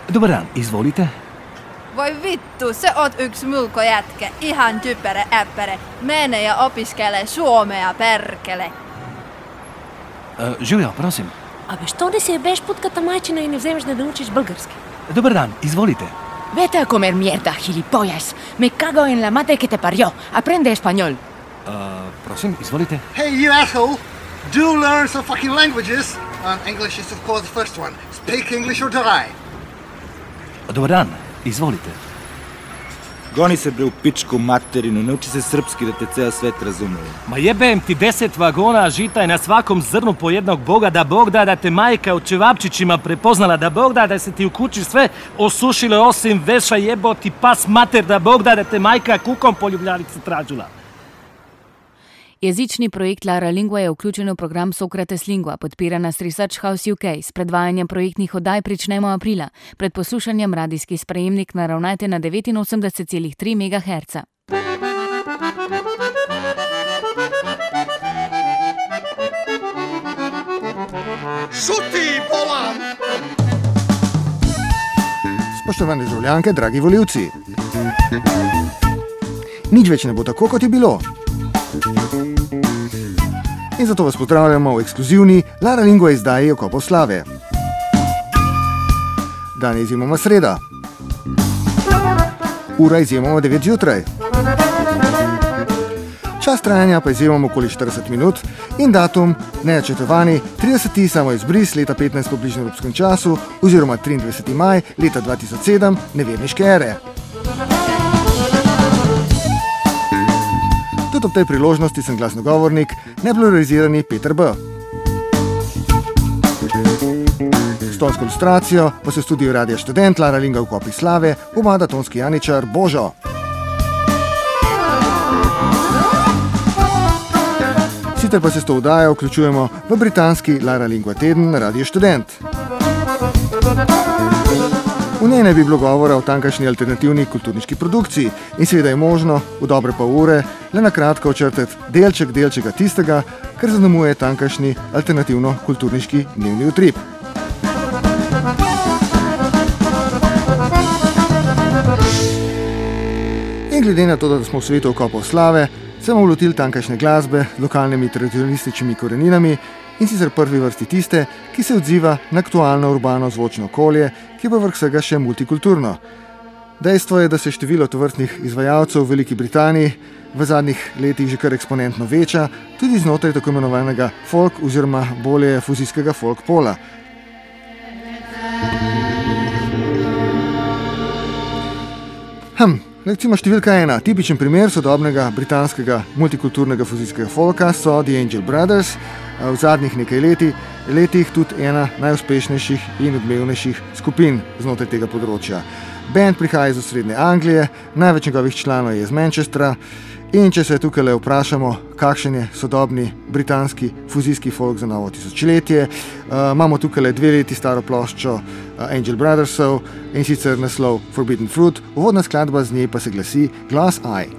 Dobar dan, izvolite. Voi vittu, se oot yks mulko jätkä, ihan typerä äppäre. Mene ja opiskele suomea, perkele. Živjo, prosim. Абе, що да си ебеш путката майчина и не вземеш да научиш български? Dobar dan, izvolite. Vete a comer mierda, gilipollas. Me cago en la madre que te parió. Aprende español. Prosim, izvolite. Hey, you asshole! Do learn some fucking languages. English is, of course, the first one. Speak English or die. Dobar dan, izvolite. Goni se bre u pičku materinu, nauči se srpski da te ceo svet razume. Ma jebem ti 10 vagona žita i na svakom zrnu po jednog Boga, da Bog da te majka u čevapčićima prepoznala, da Bog da se ti u kući sve osušile osim veša jeboti pas mater, da Bog da te majka kukom po Ljubljanici tražila. Jezični projekt Lara Lingua je vključen v program Sokrates Lingua, podpira nas Research House UK. S predvajanjem projektnih oddaj pričnemo aprila. Pred poslušanjem radijski sprejemnik naravnajte na 89,3 MHz. Šuti, bolan! Spoštovane državljanke, dragi volivci. Nič več ne bo tako, kot je bilo. In zato vas pozdravljamo v ekskluzivni Lara Lingua izdaji Okopov slave. Dan je izjemoma sreda. Ura izjemoma 9 zjutraj. Čas trajanja pa izjemoma okoli 40 minut in datum nenačrtovani 30. samoizbris leta 15 po bližnjem evropskem času oziroma 23. maj leta 2007 neverniške ere. Tudi ob tej priložnosti sem glasnogovornik, nepluralizirani Peter B. S tonsko ilustracijo pa se v studiu Radia Študent Lara Lingua v Okopih slave pomada tonski janičar Božo. Sicer pa se s to oddajo vključujemo v britanski Lara Lingua teden na Radio Študent. V njej ne bi bilo govora o tamkajšnji alternativni kulturniški produkciji in seveda je možno v dobre pol ure le na kratko očrtati delčeka tistega, kar zaznamuje tamkajšnji alternativno-kulturniški dnevni utrip. In glede na to, da smo v svetu Okopov slave, se bomo lotili tamkajšnje glasbe z lokalnimi tradicionalističnimi koreninami in sicer prvi vrsti tiste, ki se odziva na aktualno urbano zvočno okolje, ki pa vrh vsega še multikulturno. Dejstvo je, da se število tovrstnih izvajalcev v Veliki Britaniji v zadnjih letih že kar eksponentno veča, tudi znotraj tako imenovanega folk oziroma bolje fuzijskega folk pola. Recimo številka 1. Tipičen primer sodobnega britanskega multikulturnega fuzijskega folka so The Angel Brothers, v zadnjih nekaj letih tudi ena najuspešnejših in odmevnejših skupin znotraj tega področja. Band prihaja iz osrednje Anglije, največ njegovih članov je iz Manchestra in če se tukaj le vprašamo, kakšen je sodobni britanski fuzijski folk za novo tisočletje, imamo tukaj le 2 leti staro ploščo Angel Brothersov in sicer naslov Forbidden Fruit, uvodna skladba z nje pa se glasi Glass Eye.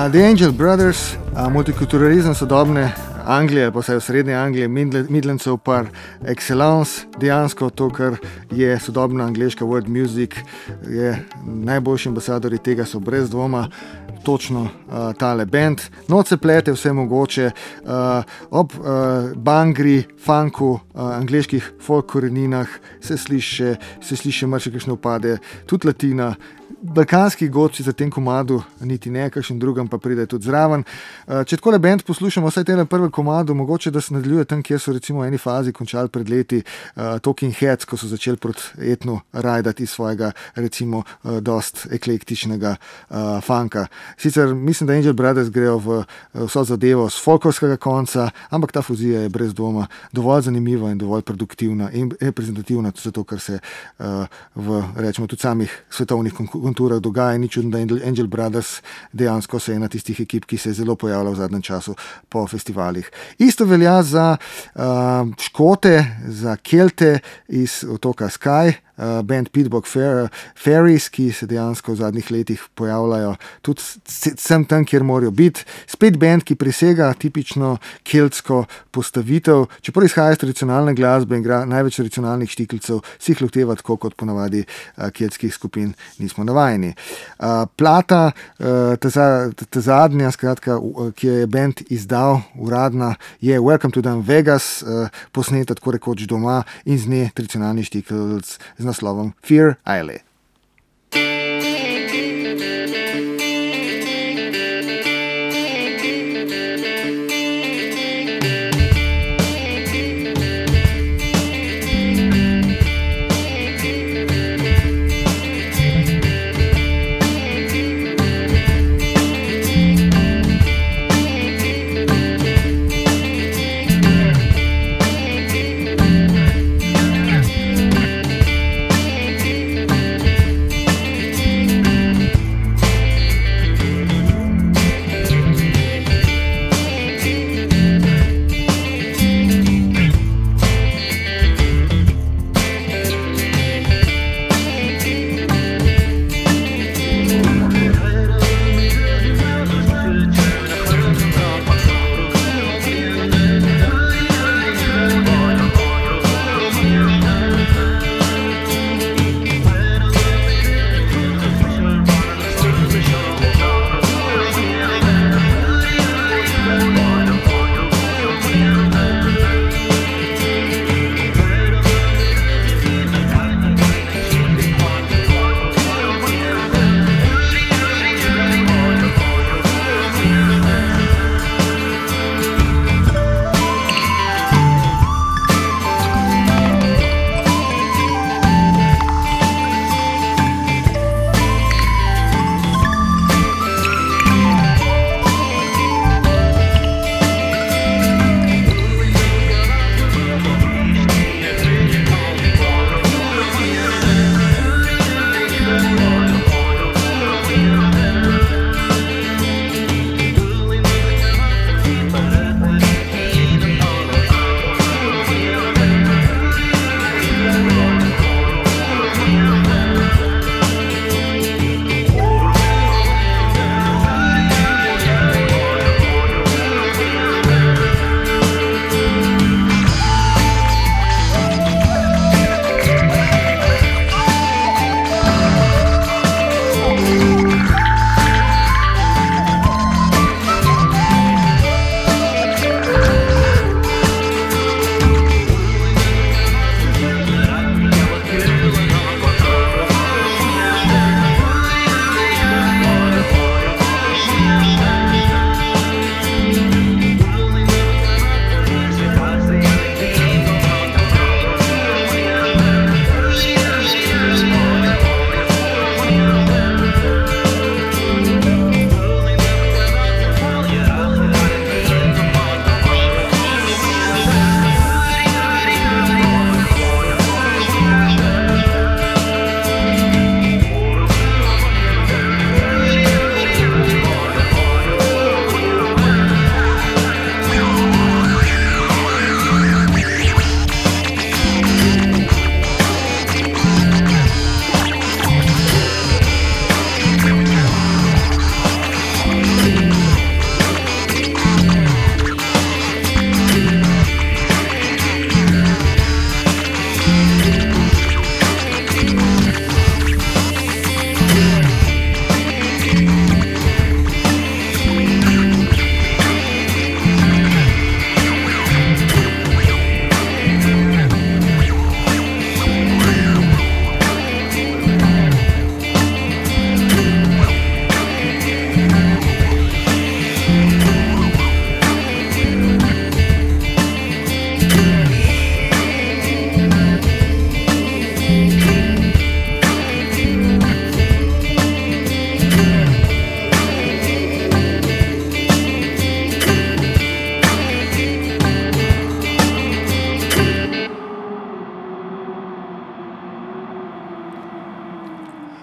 The Angel Brothers, multikulturalizem sodobne Anglije, pa vsaj v srednje Anglije, Midlandcev par excellence, dejansko to, kar je sodobna angleška world music, je najboljši ambasadori tega so brez dvoma točno tale band. Noč se plete vse mogoče, ob bangri, funku, angleških folk koreninah se sliši marsikakšne upade, tudi latina. Balkanski godci za tem komadu niti ne, kakšen drugem pa pride tudi zraven. Če takole band poslušamo, vsaj tele prve komadu, mogoče da se nadaljuje tam, kjer so recimo v eni fazi končali pred leti Talking Heads, ko so začeli proti etnu rajdati iz svojega recimo dost eklektičnega funka. Sicer mislim, da Angel Brothers grejo v vso zadevo z folkovskega konca, ampak ta fuzija je brez dvoma dovolj zanimiva in dovolj produktivna in reprezentativna, zato ker se v rečemo tudi samih svetovnih konturah dogaja, ni čudno, da Angel Brothers dejansko se je ena tistih ekip, ki se je zelo pojavila v zadnjem času po festivalih. Isto velja za Škote, za Kelte iz otoka Skye, band Pitbock Fairies, ki se dejansko v zadnjih letih pojavljajo tudi sem tam, kjer morajo biti. Spet band, ki presega tipično keltsko postavitev, čeprav izhaja iz tradicionalne glasbe in igra največ tradicionalnih štikljcev, si jih loteva tako, kot ponavadi keltskih skupin nismo navajeni. Plata, ta zadnja, skratka, ki je band izdal uradna, je Welcome to Them Vegas, posneta tako rekoč doma in z nje tradicionalni štikelc z naslovom Fear Isle.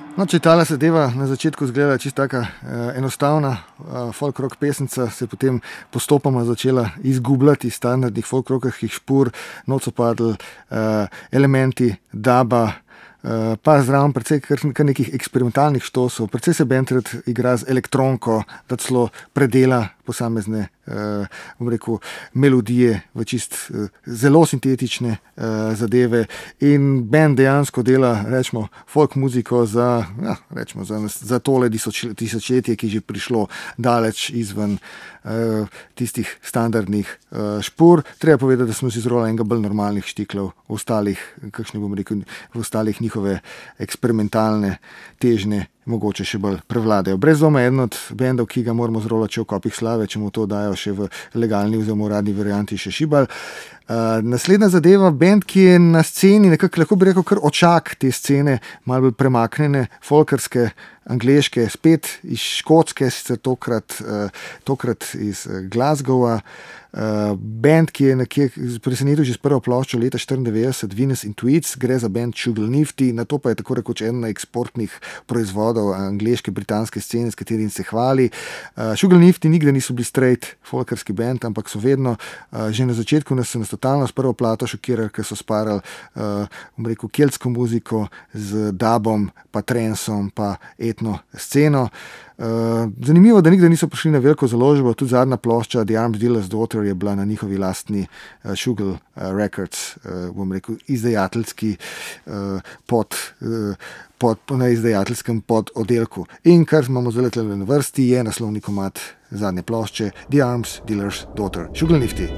No, če ta zadeva na začetku izgleda čisto taka enostavna folk rock pesnica, se je potem postopoma začela izgubljati iz standardnih folk rockerskih špur, not so padli elementi daba, pa zraven precej kar nekih eksperimentalnih štosov, precej se band rad igra z elektronko, da celo predela posamezne melodije v čist zelo sintetične zadeve in band dejansko dela, rečemo, folk muziko za tole tisočletje, ki je že prišlo daleč izven tistih standardnih špur. Treba povedati, da smo si zroli enega bolj normalnih štiklov, v ostalih njihove eksperimentalne težnje mogoče še bolj prevladajo. Brez dvoma eden od bendov, ki ga moramo zrolati še v kopih slave, če mu to dajo še v legalni oziroma uradni varianti še šibal. Naslednja zadeva, bend, ki je na sceni nekako, lahko bi rekel, kar očak te scene, malo bolj premaknjene, folkerske, angleške, spet iz Škotske, sicer tokrat iz Glasgowa. Band, ki je nekje presenetil že s prvo ploščo leta 1994, Venus in Tweeds, gre za band Sugar Nifty, na to pa je tako rekoč eden eksportnih proizvodov angleške, britanske scene, s katerim se hvali. Sugar Nifty nikdar niso bili straight folkerski band, ampak so vedno, že na začetku nas totalno s prvo plato šokirali, ker so sparali, keltsko muziko z dubom, pa transom, pa etno sceno. Zanimivo, da nikdar niso prišli na veliko založbo, tudi zadnja plošča The Arms Dealer's Daughter je bila na njihovi lastni Sugar Records, izdajateljski na izdajateljskem pododdelku. In kar imamo zelo na vrsti, je naslovni komad zadnje plošče The Arms Dealer's Daughter, Sugar Nifty.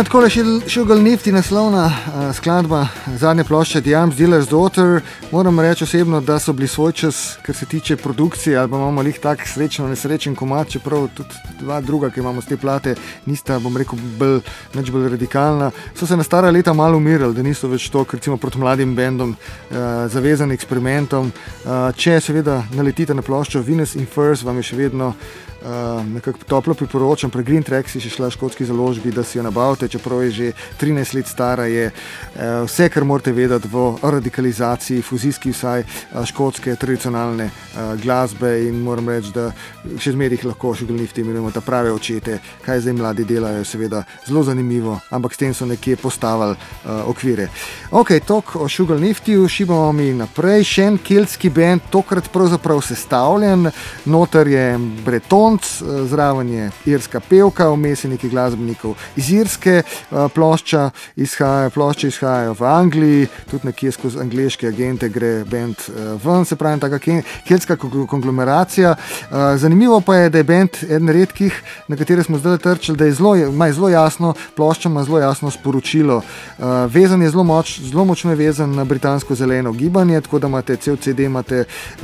tako je Sugar Nifty naslovna skladba zadnje plošče The Arms Dealer's Daughter. Moram reči osebno, da so bili svoj čas, kar se tiče produkcije, ali pa imamo lih tak nesrečen komad, čeprav tudi dva druga, ki imamo z te plate, nista, bom rekel, nič bolj radikalna. So se na stara leta malo umirali, da niso več to, recimo proti mladim bendom, zavezani eksperimentom. Če seveda naletite na ploščo Venus in Furs, vam je še vedno nekako toplo priporočam, pri Green Tracks je še šla škotski založbi, da si jo nabavite, čeprav je že 13 let stara, je vse, kar morate vedeti v radikalizaciji, fuzijski vsaj škotske tradicionalne glasbe in moram reči, da še zmeraj lahko Sugar Nifty imenujemo ta prave očete, kaj zdaj mladi delajo, seveda zelo zanimivo, ampak s tem so nekje postavili okvire. Ok, toliko o Sugar Niftyju, šibamo mi naprej, še en keltski band, tokrat pravzaprav sestavljen, noter je Breton, zraven je irska pevka, vmes je nekaj glasbenikov iz Irske, plošče izhajajo v Angliji, tudi nekje skozi angleške agente gre band ven, se pravi taka keltska konglomeracija. Zanimivo pa je, da je band eden redkih, na katere smo zdaj trčili, da ima zelo jasno, plošča ima zelo jasno sporočilo. Vezan je zelo močno vezan na britansko zeleno gibanje, tako da imate cel CD imate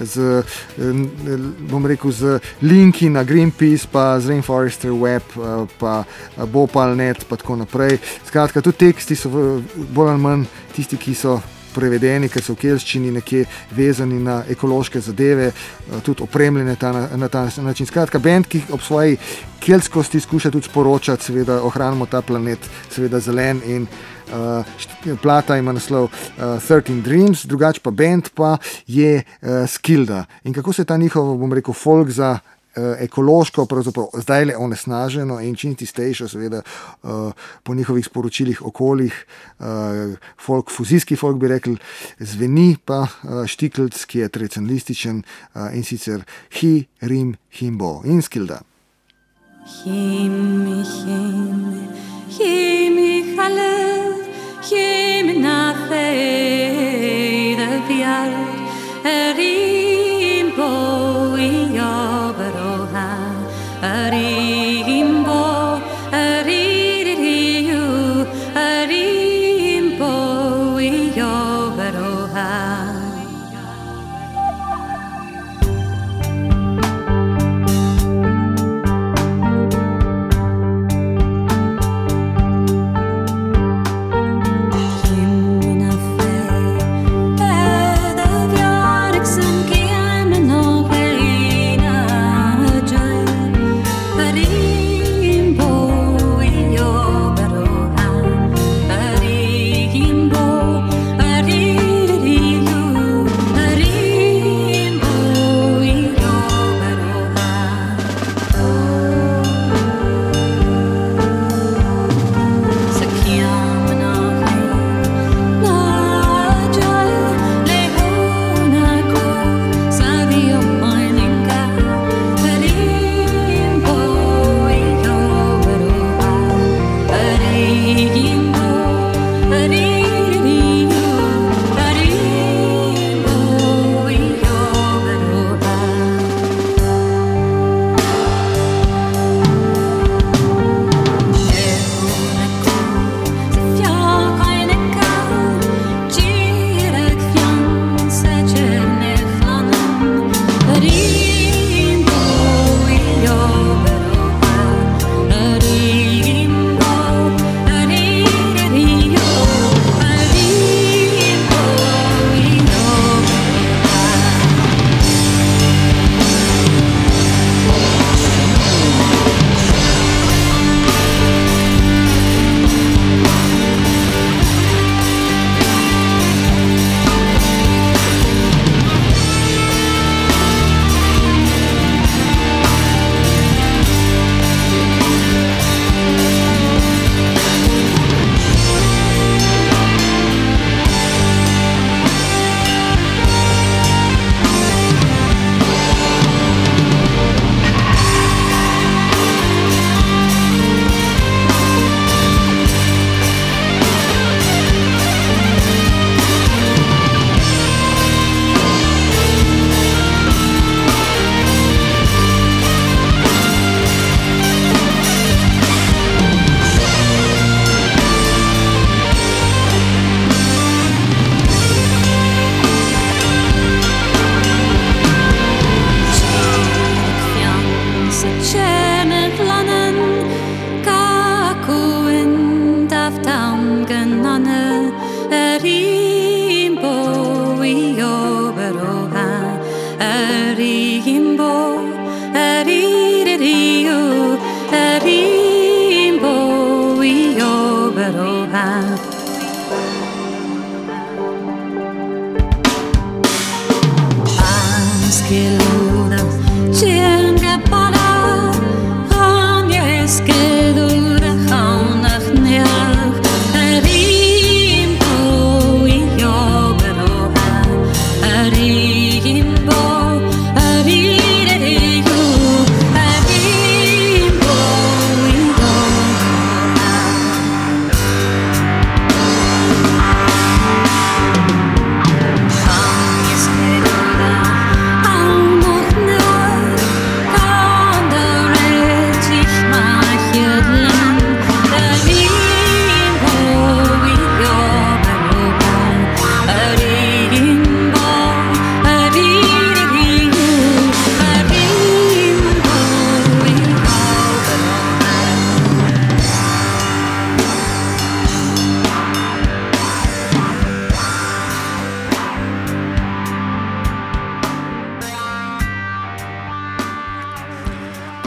z linki na Greenpeace, pa z Rainforest Web, pa Bhopal.net, pa tako naprej. Skratka, tudi teksti so bolj ali manj tisti, ki so prevedeni, ker so v kelščini nekje vezani na ekološke zadeve, tudi opremljene na ta način. Skratka, band, ki ob svoji keltskosti skuša tudi sporočati, seveda ohranimo ta planet, seveda zelen in plata ima naslov 13 Dreams, drugače pa band pa je Skilda. In kako se ta njihov, bom rekel, folk za ekološko, pravzaprav zdaj le onesnaženo in čim čistejšo, seveda po njihovih sporočilih okoljih, fuzijski folk bi rekli, zveni pa štikljc, ki je tradicionalističen in sicer Hi, Rim, Himbo in Skilda. Him, halud, him na feida viard, Rimbo I Oberoha, Rimbo, Riririu, Rimbo I Oberoha.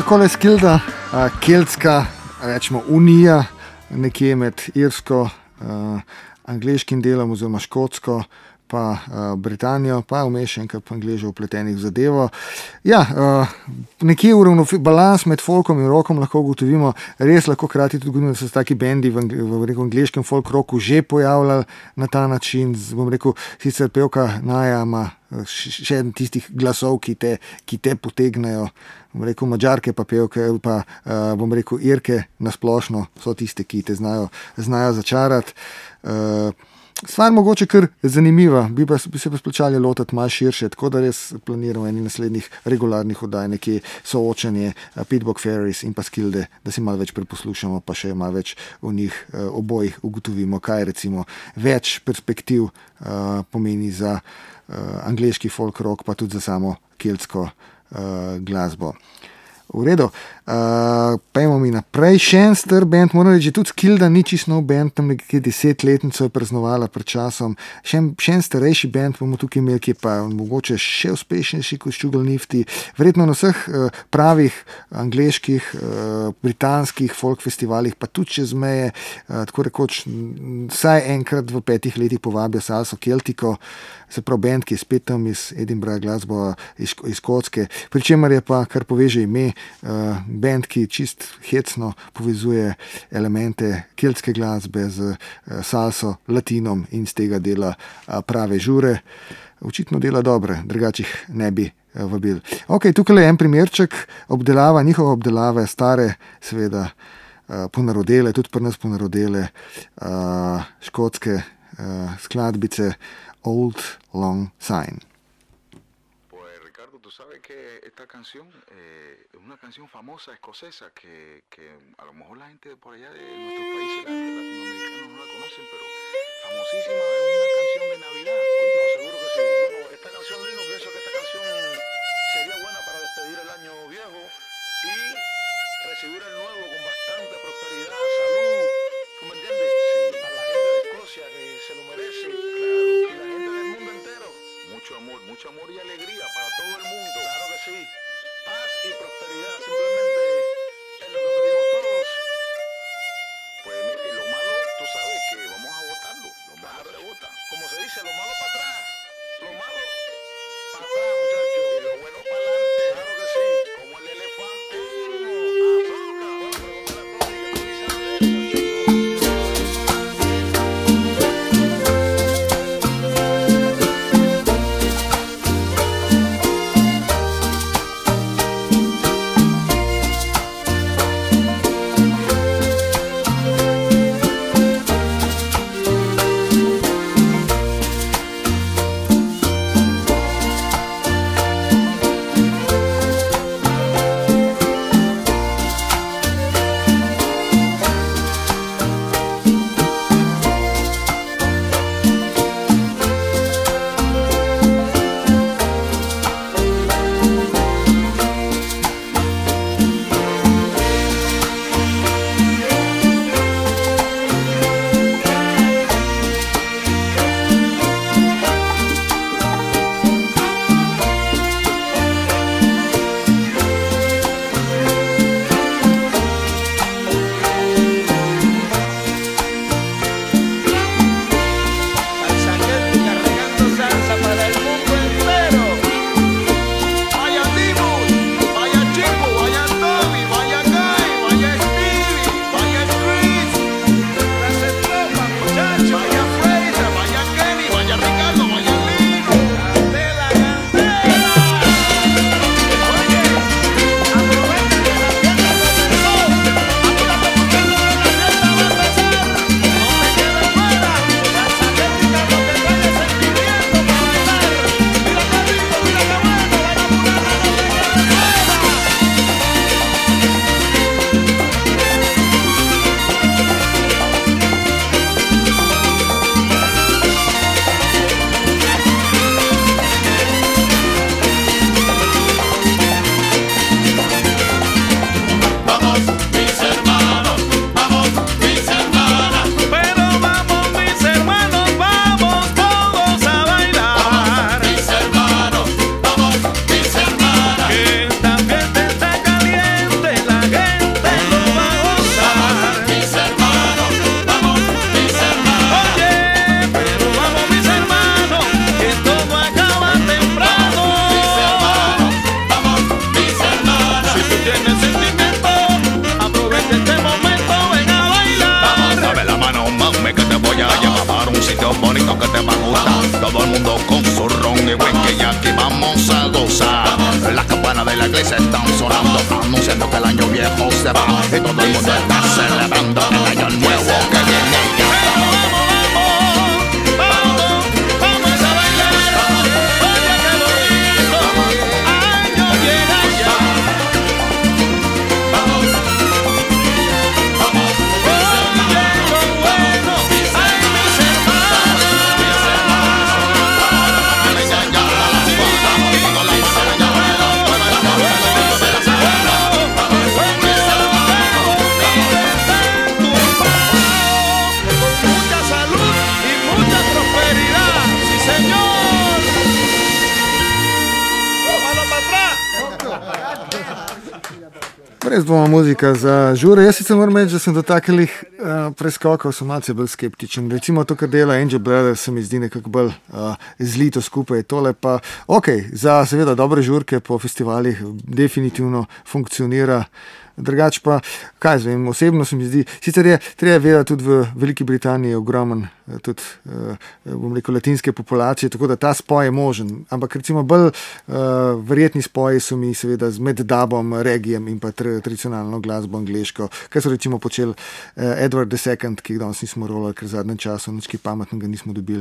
tako le skilda, keltska, rečemo, unija, nekje med irsko, angleškim delom oziroma škotsko, pa Britanijo, pa vmešenka pa Angležev vpletenih v zadevo. Ja, nekje balans med folkom in rockom lahko ugotovimo, res lahko krati tudi govorimo, da so se taki bendi v angleškem folk rocku že pojavljali na ta način, bom rekel, sicer pevka Naja ima še en tistih glasov, ki te potegnejo, bom rekel, Madžarke pa pevke, pa bom rekel, Irke nasplošno so tiste, ki te znajo začarati. Stvar mogoče kar zanimiva, bi se pa splačali lotati malo širše, tako da res planiramo eni naslednjih regularnih oddaj, nekje soočanje Pitbock Ferries in pa Skilde, da si malo več preposlušamo, pa še malo več v njih obojih ugotovimo, kaj recimo več perspektiv pomeni za angleški folk rock, pa tudi za samo keltsko glasbo. V redu, pejmo mi naprej. Še en star band, moram reči, tudi Skilda ni čisto nov band, tam nekje 10-letnico je praznovala pred časom. Še en starejši band bomo tukaj imeli, ki je pa mogoče še uspešnejši kot Sugar Nifty. Verjetno na vseh pravih angleških, britanskih folk festivalih, pa tudi čez meje, tako rekoč, vsaj enkrat v 5 letih povabijo Salso Keltiko, se pravi band, ki je spet tam iz Edinburgha, glasbo iz Škotske, pri čemer je pa, kar poveže ime, band, ki čist hecno povezuje elemente keltske glasbe z salso, latinom in z tega dela prave žure. Očitno dela dobre, drugače jih ne bi vabil. Ok, tukaj je en primerček, njihova obdelava stare, seveda, ponarodele, tudi pri nas ponarodele škotske skladbice Old Long Syne. Tú sabes que esta canción es una canción famosa escocesa que a lo mejor la gente por allá de nuestros países latinoamericanos no la conocen, pero famosísima, es una canción de Navidad. No, seguro que sí. Bueno, esta canción, Lino, pienso que esta canción sería buena para despedir el año viejo y recibir el nuevo con bastante prosperidad, salud, ¿tú me entiendes? Sí. Para la gente de Escocia que se lo merece, claro, y la gente del mundo entero. Mucho amor y alegría para todo el mundo. Claro que sí. Paz y prosperidad, simplemente es lo que pedimos todos. Pues mire, lo malo, tú sabes que vamos a votar que te va a gustar. Todo el mundo con su ron y whisky y aquí vamos a gozar. Las campanas de la iglesia están sonando, anunciando que el año viejo se va y todo el mundo está celebrando el año nuevo que viene ya. Brez dvoma muzika za žure. Jaz sicer moram reči, da sem do takih preskokov sem malce bolj skeptičen. Recimo to, kar dela Angel Brothers, se mi zdi nekako bolj zlito skupaj. Tole pa, za seveda dobre žurke po festivalih definitivno funkcionira. Drugač pa, kaj zvem, osebno se mi zdi, sicer je treba vedeti, tudi v Veliki Britaniji je ogromen tudi, bom rekel, latinske populacije, tako da ta spoj je možen, ampak recimo bolj verjetni spoji so mi seveda med dubom, regijem in pa tradicionalno glasbo angleško, kaj so recimo počeli Edward II, ki danes nismo rolali, ker v zadnjem času nič kaj pametnega nismo dobili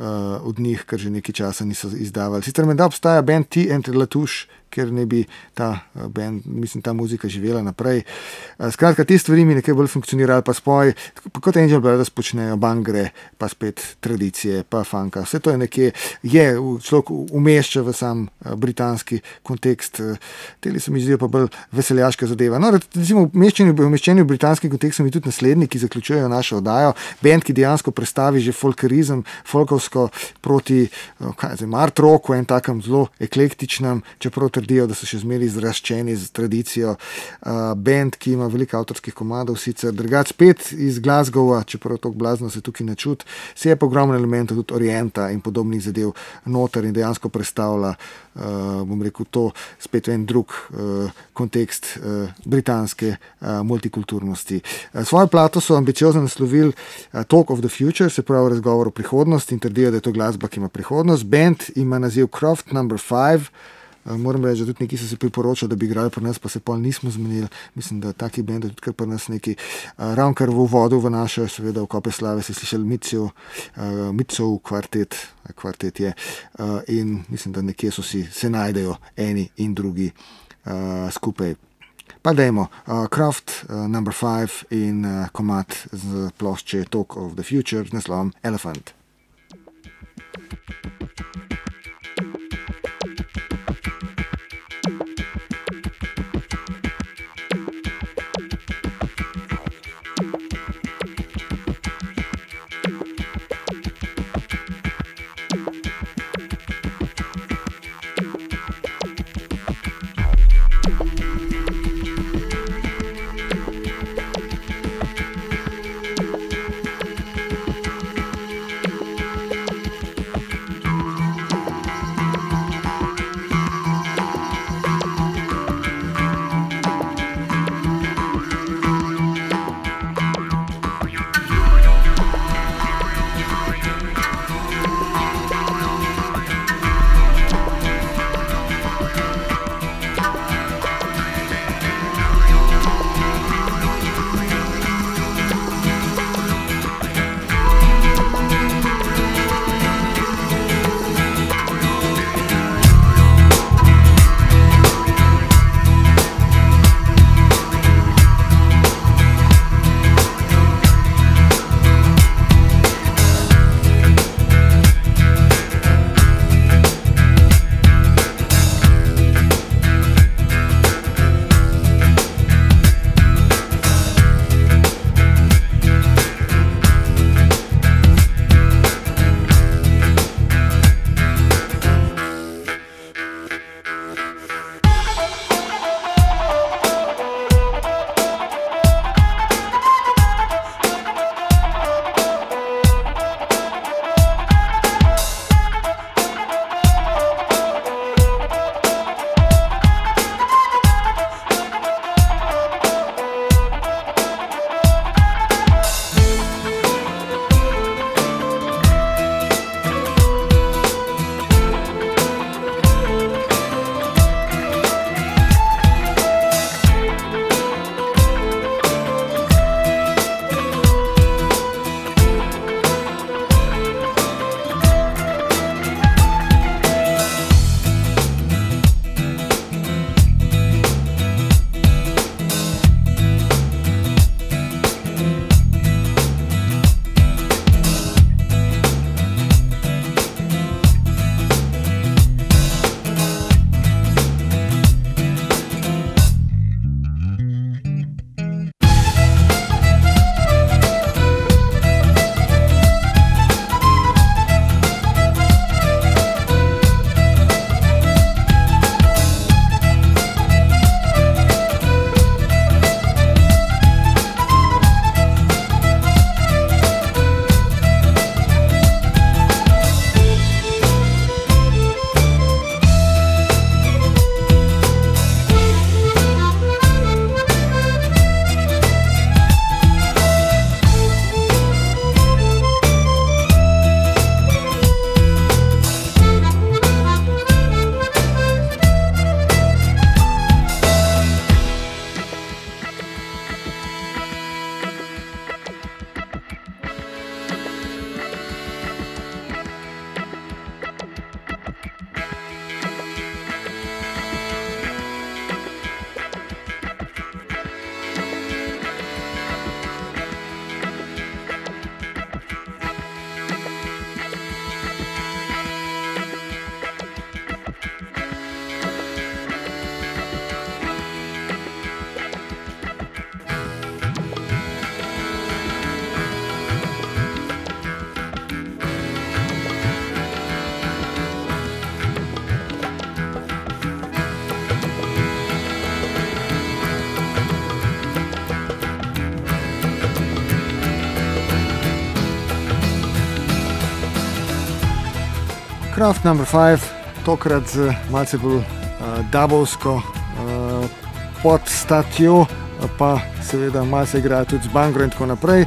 od njih, ker že nekaj časa niso izdavali. Sicer menda obstaja band T and Latouche, ker ne bi ta band, mislim, ta muzika živela naprej. Skratka, te stvari mi nekaj bolj funkcionirajo, pa spoj, kot Angel Brothers počnejo, bangre, pa spet tradicije, pa funka. Vse to je nekje, človek umešča v sam britanski kontekst. Teli se mi zdijo pa bolj veseljaška zadeva. No, recimo, umeščeni v britanski kontekst so mi tudi naslednji, ki zaključujejo našo oddajo. Band, ki dejansko predstavi že folkerizem, folkovsko proti art rocku, en takem zelo eklektičnem, čeprav trdijo, da so še zmeraj zraščeni z tradicijo. Band, ki ima veliko avtorskih komadov, sicer drugač spet iz Glasgowa, čeprav to blazno se tukaj ne čuti, se je pa ogromno elementov tudi Orienta in podobnih zadev noter in dejansko predstavlja, bom rekel, to spet en drug kontekst britanske multikulturnosti. Svojo plato so ambiciozno naslovili Talk of the Future, se pravi razgovor o prihodnosti, in trdijo, da je to glasba, ki ima prihodnost. Band ima naziv Croft No. 5. Moram reči, da tudi neki so se priporočali, da bi igrali pri nas, pa se pol nismo zmenili. Mislim, da taki band je tudi kar pri nas neki. Ravnkar v uvodu v naše, seveda v Kope slave, se slišali Mitsov kvartet je. In mislim, da nekje se najdejo eni in drugi skupaj. Pa dajmo, Croft No. 5 in komad z plošče Talk of the Future z naslovom Elephant. Craft No. 5, tokrat z malce bolj dubovsko podstatjo, pa seveda malce igrajo tudi z bangro in tako naprej.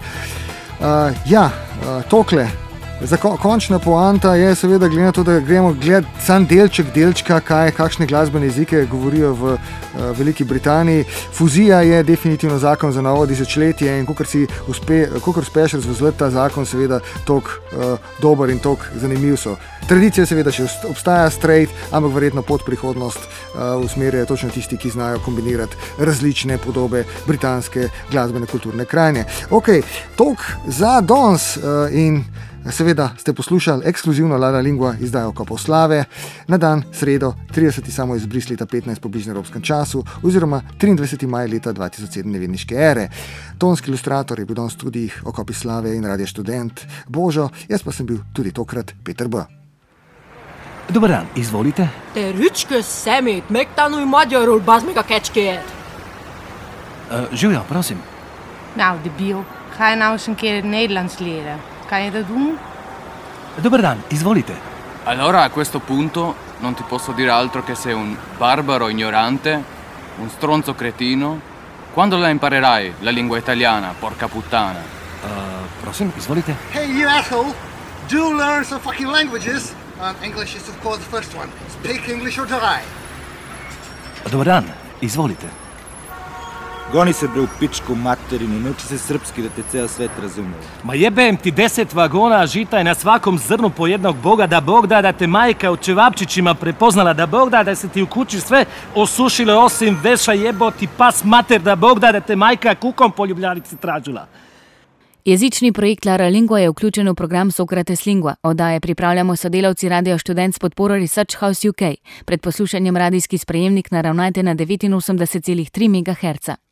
Tokle. Končna poanta je seveda glede na to, da gremo gledati sam delčka, kakšne glasbene jezike govorijo v Veliki Britaniji. Fuzija je definitivno zakon za novo tisočletje in kakor uspeš razvozlati ta zakon, seveda toliko dober in toliko zanimiv so. Tradicija seveda še obstaja straight, ampak verjetno pod prihodnost usmerjajo točno tisti, ki znajo kombinirati različne podobe britanske glasbene kulturne krajine. Ok, toliko za danes in seveda ste poslušali ekskluzivno La La Lingua izdajo Kaposlave na dan sredo 30. samo izbris leta 15 po bližnjem evropskem času oziroma 23. maj leta 2007 nevedniške ere. Tonski ilustrator je bil danes tudi o Kaposlave in Radio Študent Božo, jaz pa sem bil tudi tokrat Peter B. Dobar dan, izvolite. Te rütskös szemét, megtanulj magyarul, bazd meg a kecskét! Živjo, prosim. Nou, debiel, ga je nou eens een keer het Nederlands leren. Kan je dat doen? Dobar dan, izvolite. Allora a questo punto non ti posso dire altro che sei un barbaro ignorante, un stronzo cretino. Quando la imparerai la lingua italiana, porca puttana? Prosim, izvolite. Hey, you asshole! Do learn some fucking languages! English is of course the first one. Speak English or die! Dobar dan, izvolite. Goni se bre v pičku materinu, nauči se srpski, da te ceo svet razume. Ma jebem ti 10 vagona žita i na svakom zrnu po jednog Boga, da Bog da te majka u čevapčićima prepoznala, da Bog da se ti u kući sve osušilo osim veša jeboti pas mater, da Bog da te majka kukom po Ljubljanici tražila. Jezični projekt La La Lingua je vključen v program Sokrates Lingua. Oddaje pripravljamo sodelavci Radio Študent s podporo Research House UK. Pred poslušanjem radijski sprejemnik naravnajte na 89,3 MHz.